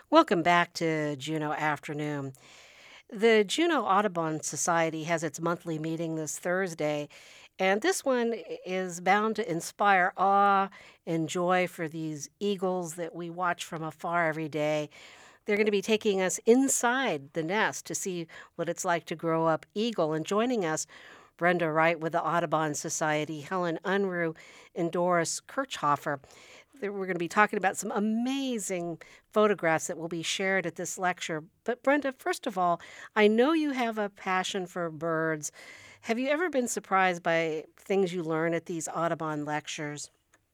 Welcome back to Juneau Afternoon. The Juneau Audubon Society has its monthly meeting this Thursday, and this one is bound to inspire awe and joy for these eagles that we watch from afar every day. They're going to be taking us inside the nest to see what it's like to grow up eagle. And joining us, Brenda Wright with the Audubon Society, Helen Unruh, and Doris Kirchhofer. We're going to be talking about some amazing photographs that will be shared at this lecture. But Brenda, first of all, I know you have a passion for birds. Have you ever been surprised by things you learn at these Audubon lectures?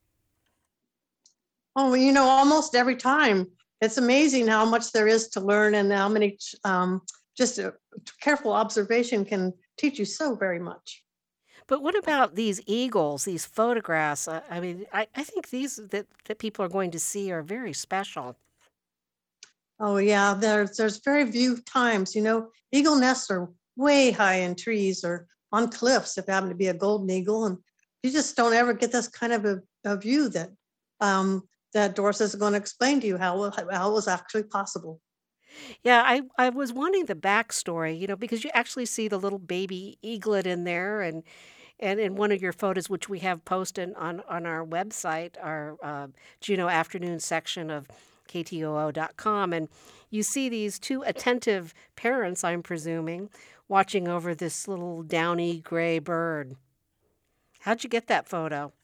Oh, almost every time. It's amazing how much there is to learn and how many, just a careful observation can teach you so very much. But what about these eagles, these photographs? I think these that people are going to see are very special. Oh yeah, there's very few times, eagle nests are way high in trees or on cliffs if it happen to be a golden eagle. And you just don't ever get this kind of a view that Doris is going to explain to you how it was actually possible. Yeah, I was wanting the backstory, because you actually see the little baby eaglet in there, and in one of your photos, which we have posted on our website, our Juneau Afternoon section of KTOO.com, and you see these two attentive parents, I'm presuming, watching over this little downy gray bird. How'd you get that photo?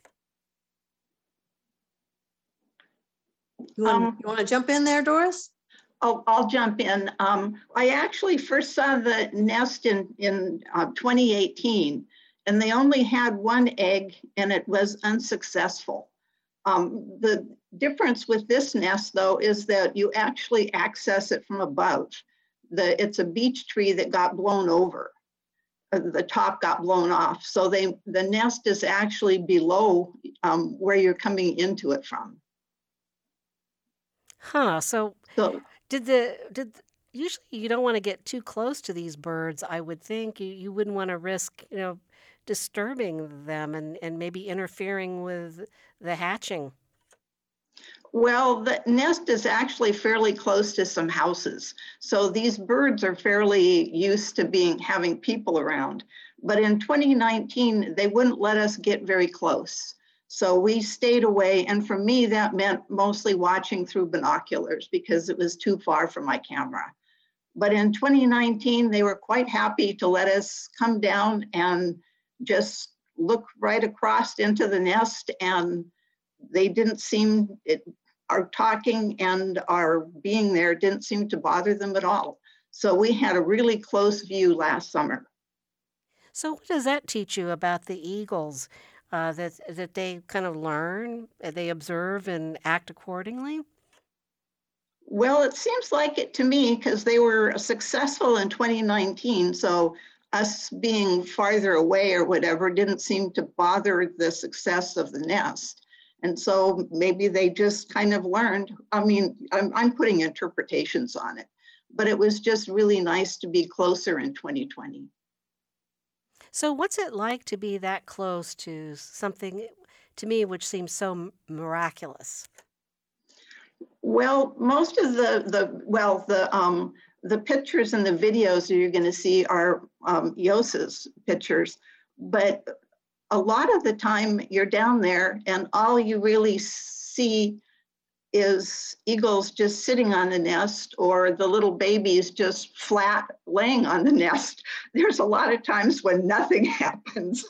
You want, Um, you want to jump in there, Doris? I'll jump in. I actually first saw the nest in 2018, and they only had one egg, and it was unsuccessful. The difference with this nest, though, is that you actually access it from above. It's a beech tree that got blown over. The top got blown off, so the nest is actually below where you're coming into it from. Huh. So So did usually you don't want to get too close to these birds, I would think. You wouldn't want to risk, disturbing them and maybe interfering with the hatching. Well, the nest is actually fairly close to some houses. So these birds are fairly used to having people around. But in 2019, they wouldn't let us get very close. So we stayed away. And for me, that meant mostly watching through binoculars because it was too far from my camera. But in 2019, they were quite happy to let us come down and just look right across into the nest, and they didn't seem our talking and our being there didn't seem to bother them at all. So we had a really close view last summer. So what does that teach you about the eagles? That they kind of learn, they observe and act accordingly? Well, it seems like it to me because they were successful in 2019. So us being farther away or whatever didn't seem to bother the success of the nest. And so maybe they just kind of learned. I mean, I'm putting interpretations on it, but it was just really nice to be closer in 2020. So what's it like to be that close to something to me which seems so miraculous? Well, most of the pictures and the videos that you're going to see are Yosa's pictures, but a lot of the time you're down there and all you really see is eagles just sitting on the nest or the little babies just flat laying on the nest. There's a lot of times when nothing happens.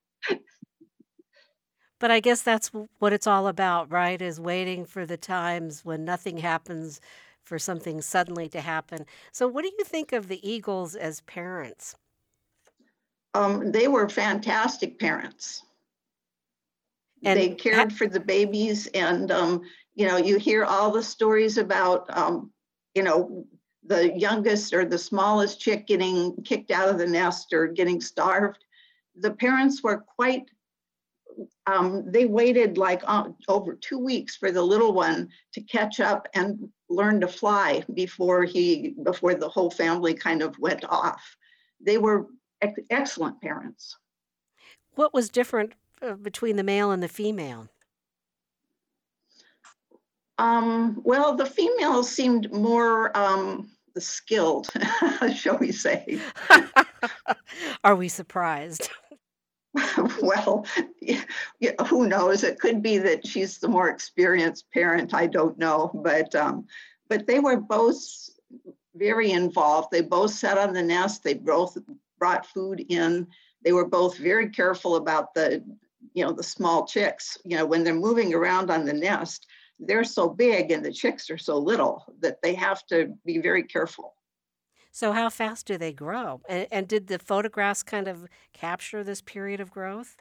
But I guess that's what it's all about, right? Is waiting for the times when nothing happens for something suddenly to happen. So what do you think of the eagles as parents? They were fantastic parents. They And cared for the babies, and you hear all the stories about you know the youngest or the smallest chick getting kicked out of the nest or getting starved. The parents were quite they waited like over 2 weeks for the little one to catch up and learn to fly before the whole family kind of went off. They were excellent parents. what was different between the male and the female? Well, the females seemed more skilled, shall we say. Are we surprised? Well, who knows? It could be that she's the more experienced parent. I don't know, but they were both very involved. They both sat on the nest. They both brought food in. They were both very careful about the small chicks. When they're moving around on the nest, they're so big and the chicks are so little that they have to be very careful. So how fast do they grow? And did the photographs kind of capture this period of growth?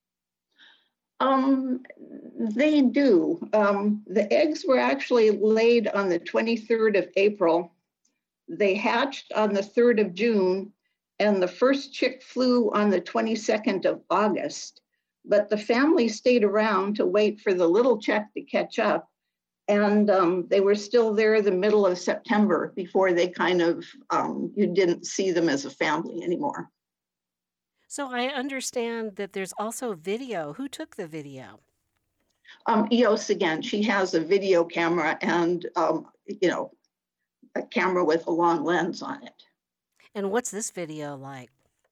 Um, they do. The eggs were actually laid on the 23rd of April. They hatched on the 3rd of June, and the first chick flew on the 22nd of August. But the family stayed around to wait for the little chick to catch up. And they were still there the middle of September before they you didn't see them as a family anymore. So I understand that there's also video. Who took the video? EOS again, she has a video camera and, a camera with a long lens on it. And what's this video like?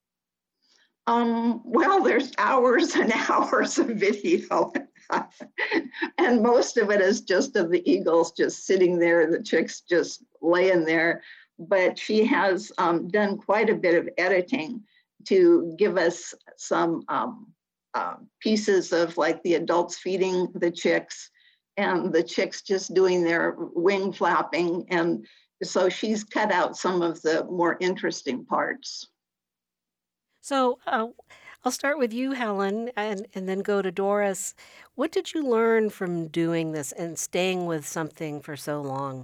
Well, there's hours and hours of video. And most of it is just of the eagles just sitting there, the chicks just laying there. But she has done quite a bit of editing to give us some pieces of like the adults feeding the chicks and the chicks just doing their wing flapping. And so she's cut out some of the more interesting parts. So I'll start with you, Helen, and then go to Doris. What did you learn from doing this and staying with something for so long?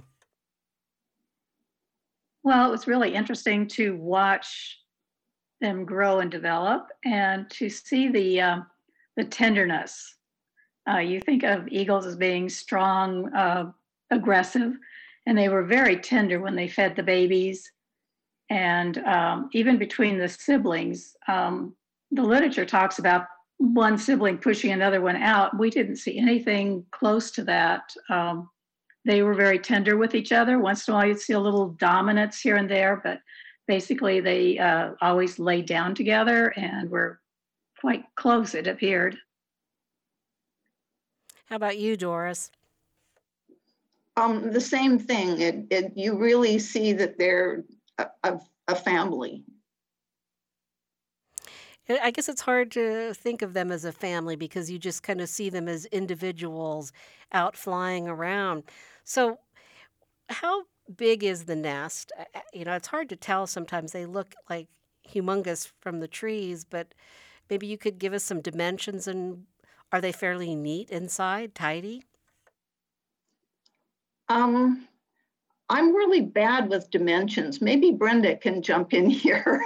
Well, it was really interesting to watch them grow and develop and to see the tenderness. You think of eagles as being strong, aggressive, and they were very tender when they fed the babies. And even between the siblings, the literature talks about one sibling pushing another one out. We didn't see anything close to that. They were very tender with each other. Once in a while, you'd see a little dominance here and there, but basically they always laid down together and were quite close, it appeared. How about you, Doris? The same thing. You really see that they're a family. I guess it's hard to think of them as a family because you just kind of see them as individuals out flying around. So, how big is the nest? It's hard to tell sometimes. They look like humongous from the trees, but maybe you could give us some dimensions. And are they fairly neat inside, tidy? I'm really bad with dimensions. Maybe Brenda can jump in here.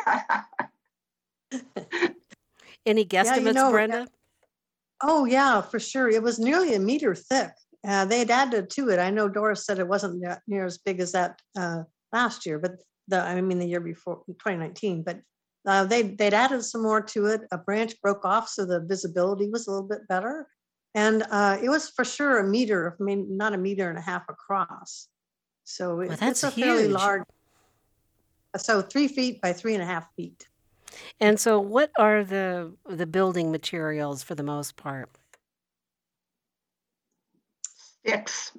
Any guesstimates, Brenda? Oh, yeah, for sure. It was nearly a meter thick. They'd added to it. I know Doris said it wasn't near as big as that last year, but the year before, 2019. But they'd added some more to it. A branch broke off, so the visibility was a little bit better. And it was for sure a meter, not a meter and a half across. So that's it's a fairly large. So 3 feet by 3.5 feet. And so what are the building materials for the most part? Sticks.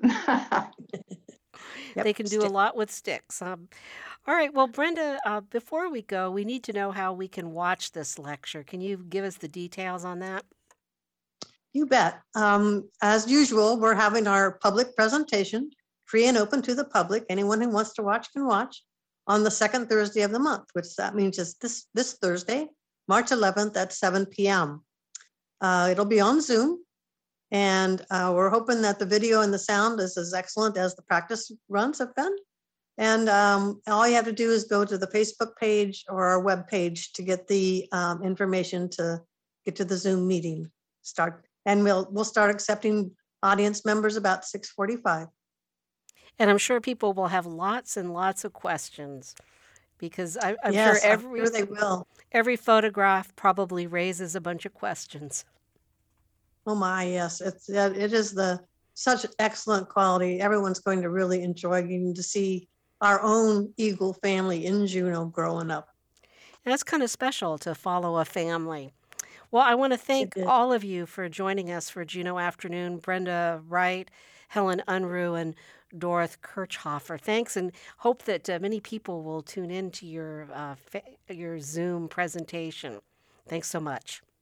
They can do a lot with sticks. All right. Well, Brenda, before we go, we need to know how we can watch this lecture. Can you give us the details on that? You bet. As usual, we're having our public presentation, free and open to the public. Anyone who wants to watch can watch on the second Thursday of the month, which that means is this Thursday, March 11th at 7 p.m. It'll be on Zoom, and we're hoping that the video and the sound is as excellent as the practice runs have been. And all you have to do is go to the Facebook page or our web page to get the information to get to the Zoom meeting start. And we'll start accepting audience members about 6:45. And I'm sure people will have lots and lots of questions because I'm Yes, sure I'm sure they will. every photograph probably raises a bunch of questions. Oh my, yes, it is the such excellent quality. Everyone's going to really enjoy getting to see our own eagle family in Juneau growing up. And that's kind of special to follow a family. Well, I want to It thank is. all of you for joining us for Juneau Afternoon. Brenda Wright, Helen Unruh, and Dorothy Kirchhofer. Thanks, and hope that many people will tune in to your Zoom presentation. Thanks so much.